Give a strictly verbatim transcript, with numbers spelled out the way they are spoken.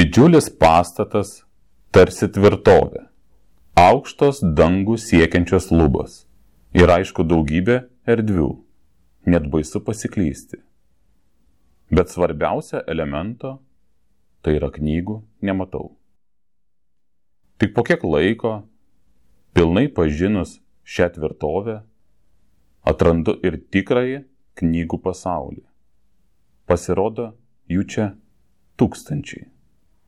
Didžiulis pastatas tarsi tvirtovė, aukštos dangų siekiančios lubos ir aišku daugybė erdvių, net baisu pasiklysti. Bet svarbiausia elemento, tai yra knygų, nematau. Tik po kiek laiko, pilnai pažinus šią tvirtovę, atrandu ir tikrąjį knygų pasaulį. Pasirodo, jų čia tūkstančiai.